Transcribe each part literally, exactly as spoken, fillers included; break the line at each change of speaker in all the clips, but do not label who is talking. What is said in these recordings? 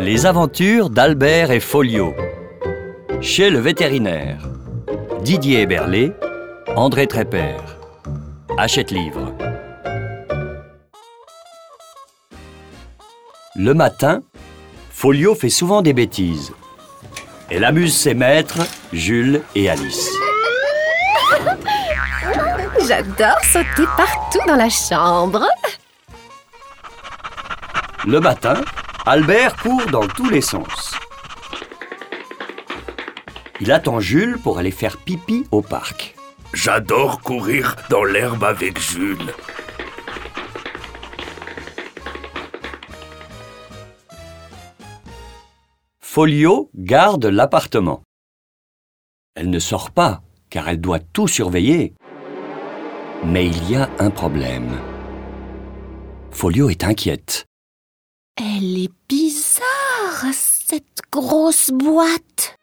Les aventures d'Albert et Folio. Chez le vétérinaire. Didier Eberlé, André Trépère. Hachette Livre. Le matin, Folio fait souvent des bêtises. Elle amuse ses maîtres, Jules et Alice.
J'adore sauter partout dans la chambre.
Le matin, Albert court dans tous les sens. Il attend Jules pour aller faire pipi au parc.
J'adore courir dans l'herbe avec Jules.
Folio garde l'appartement. Elle ne sort pas, car elle doit tout surveiller. Mais il y a un problème. Folio est inquiète.
Elle est bizarre, cette grosse boîte.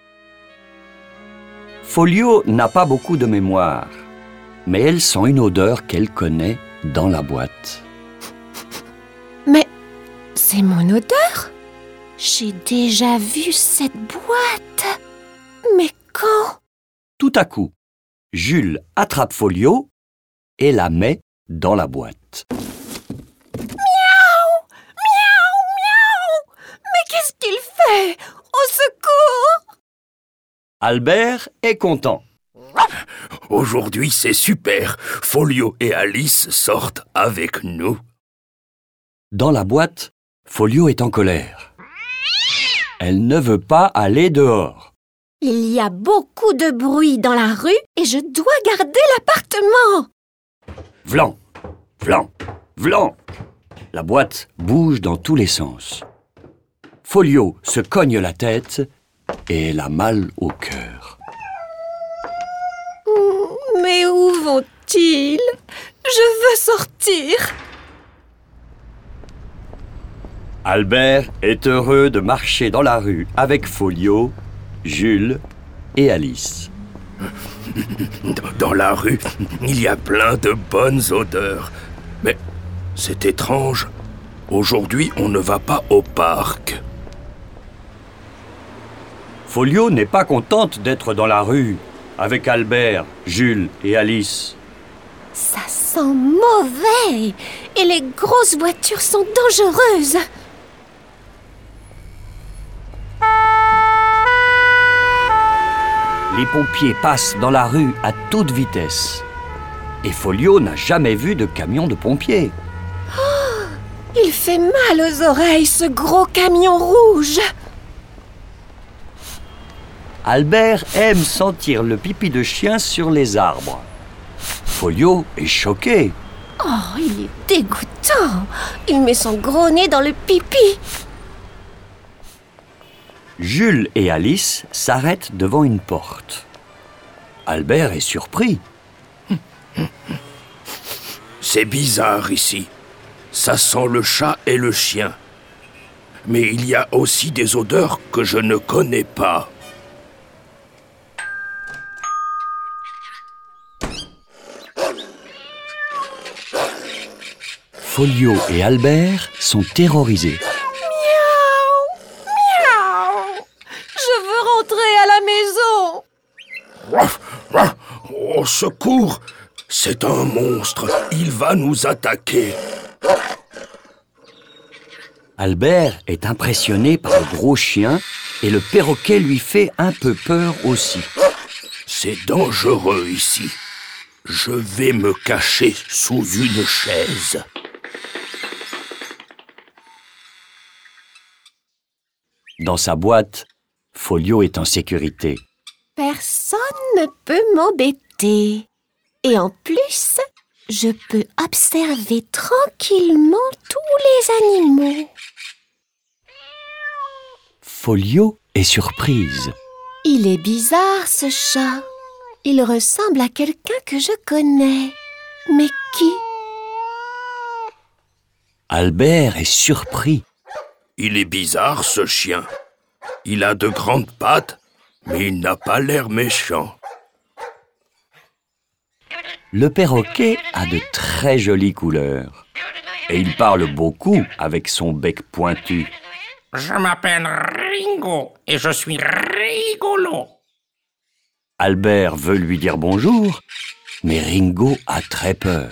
Folio n'a pas beaucoup de mémoire, mais elle sent une odeur qu'elle connaît dans la boîte.
Mais c'est mon odeur? J'ai déjà vu cette boîte. Mais quand?
Tout à coup, Jules attrape Folio et la met dans la boîte.
Miaou! Miaou! Miaou! Mais qu'est-ce qu'il fait? Au secours!
Albert est content.
Aujourd'hui, c'est super. Folio et Alice sortent avec nous.
Dans la boîte, Folio est en colère. Elle ne veut pas aller dehors.
Il y a beaucoup de bruit dans la rue et je dois garder l'appartement.
Vlan, vlan, vlan. La boîte bouge dans tous les sens. Folio se cogne la tête et elle a mal au cœur.
Mais où vont-ils? Je veux sortir.
Albert est heureux de marcher dans la rue avec Folio, Jules et Alice.
Dans la rue, il y a plein de bonnes odeurs. Mais c'est étrange. Aujourd'hui, on ne va pas au parc.
Folio n'est pas contente d'être dans la rue avec Albert, Jules et Alice.
Ça sent mauvais et les grosses voitures sont dangereuses.
Les pompiers passent dans la rue à toute vitesse. Et Folio n'a jamais vu de camion de pompiers.
Oh, il fait mal aux oreilles, ce gros camion rouge.
Albert aime sentir le pipi de chien sur les arbres. Folio est choqué.
Oh, il est dégoûtant. Il met son gros nez dans le pipi.
Jules et Alice s'arrêtent devant une porte. Albert est surpris.
C'est bizarre ici. Ça sent le chat et le chien. Mais il y a aussi des odeurs que je ne connais pas.
Folio et Albert sont terrorisés.
Je veux rentrer à la maison.
Au secours! C'est un monstre. Il va nous attaquer.
Albert est impressionné par le gros chien et le perroquet lui fait un peu peur aussi.
C'est dangereux ici. Je vais me cacher sous une chaise.
Dans sa boîte, Folio est en sécurité.
Personne ne peut m'embêter. Et en plus, je peux observer tranquillement tous les animaux.
Folio est surprise.
Il est bizarre, ce chat. Il ressemble à quelqu'un que je connais. Mais qui?
Albert est surpris.
Il est bizarre, ce chien. Il a de grandes pattes, mais il n'a pas l'air méchant.
Le perroquet a de très jolies couleurs. Et il parle beaucoup avec son bec pointu.
Je m'appelle Ringo et je suis rigolo.
Albert veut lui dire bonjour, mais Ringo a très peur.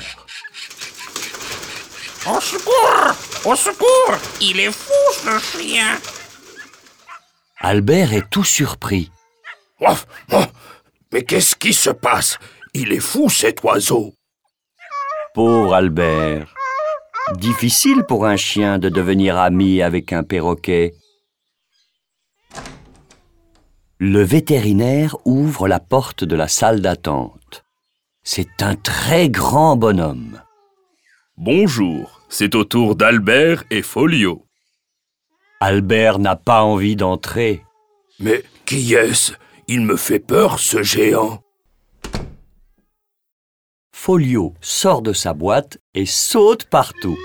Au secours! Au secours! Il est fou, ce chien!
Albert est tout surpris.
Oh, oh, mais qu'est-ce qui se passe? Il est fou, cet oiseau.
Pauvre Albert. Difficile pour un chien de devenir ami avec un perroquet. Le vétérinaire ouvre la porte de la salle d'attente. C'est un très grand bonhomme.
Bonjour, c'est au tour d'Albert et Folio.
Albert n'a pas envie d'entrer.
Mais qui est-ce? Il me fait peur, ce géant.
Folio sort de sa boîte et saute partout.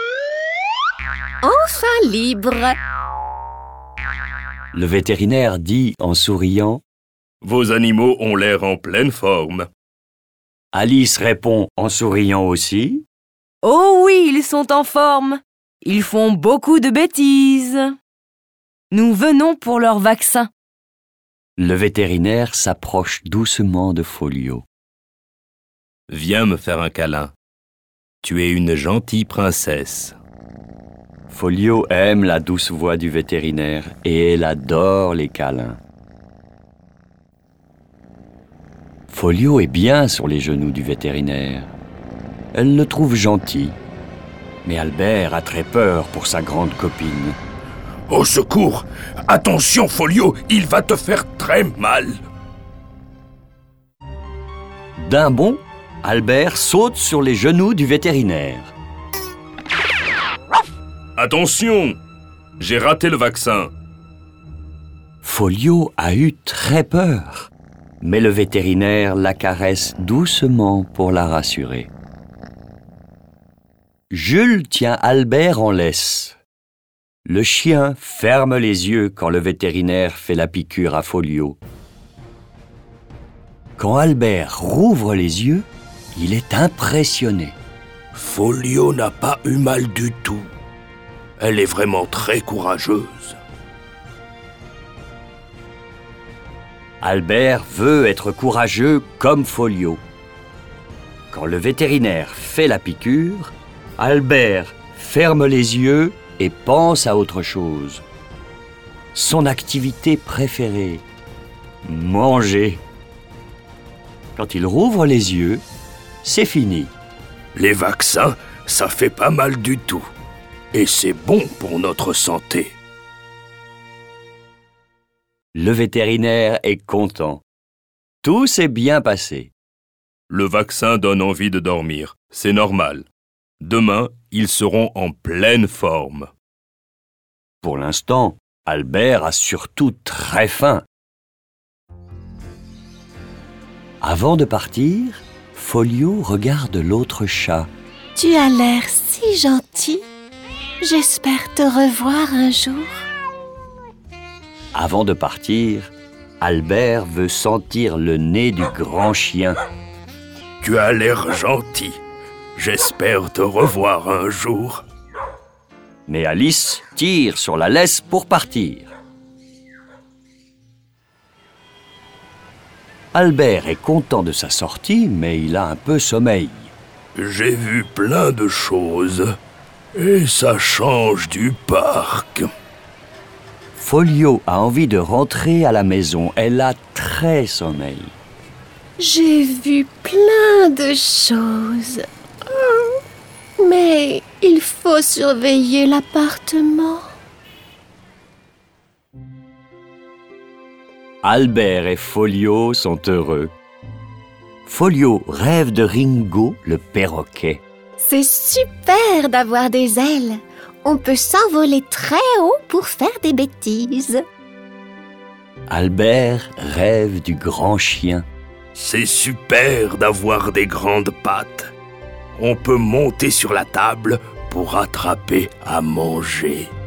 Enfin libre.
Le vétérinaire dit en souriant.
Vos animaux ont l'air en pleine forme.
Alice répond en souriant aussi.
Oh oui, ils sont en forme. Ils font beaucoup de bêtises. Nous venons pour leur vaccin.
Le vétérinaire s'approche doucement de Folio.
Viens me faire un câlin. Tu es une gentille princesse.
Folio aime la douce voix du vétérinaire et elle adore les câlins. Folio est bien sur les genoux du vétérinaire. Elle le trouve gentil. Mais Albert a très peur pour sa grande copine.
Au secours! Attention, Folio, il va te faire très mal.
D'un bond, Albert saute sur les genoux du vétérinaire.
Attention! J'ai raté le vaccin.
Folio a eu très peur, mais le vétérinaire la caresse doucement pour la rassurer. Jules tient Albert en laisse. Le chien ferme les yeux quand le vétérinaire fait la piqûre à Folio. Quand Albert rouvre les yeux, il est impressionné.
Folio n'a pas eu mal du tout. Elle est vraiment très courageuse.
Albert veut être courageux comme Folio. Quand le vétérinaire fait la piqûre, Albert ferme les yeux et pense à autre chose. Son activité préférée, manger. Quand il rouvre les yeux, c'est fini.
Les vaccins, ça fait pas mal du tout. Et c'est bon pour notre santé.
Le vétérinaire est content. Tout s'est bien passé.
Le vaccin donne envie de dormir, c'est normal. Demain, ils seront en pleine forme.
Pour l'instant, Albert a surtout très faim. Avant de partir, Folio regarde l'autre chat.
Tu as l'air si gentil. J'espère te revoir un jour.
Avant de partir, Albert veut sentir le nez du grand chien.
Tu as l'air gentil. J'espère te revoir un jour.
Mais Alice tire sur la laisse pour partir. Albert est content de sa sortie, mais il a un peu sommeil.
J'ai vu plein de choses. Et ça change du parc.
Folio a envie de rentrer à la maison. Elle a très sommeil.
J'ai vu plein de choses. Mais il faut surveiller l'appartement.
Albert et Folio sont heureux. Folio rêve de Ringo, le perroquet.
C'est super d'avoir des ailes. On peut s'envoler très haut pour faire des bêtises.
Albert rêve du grand chien.
C'est super d'avoir des grandes pattes. On peut monter sur la table pour attraper à manger.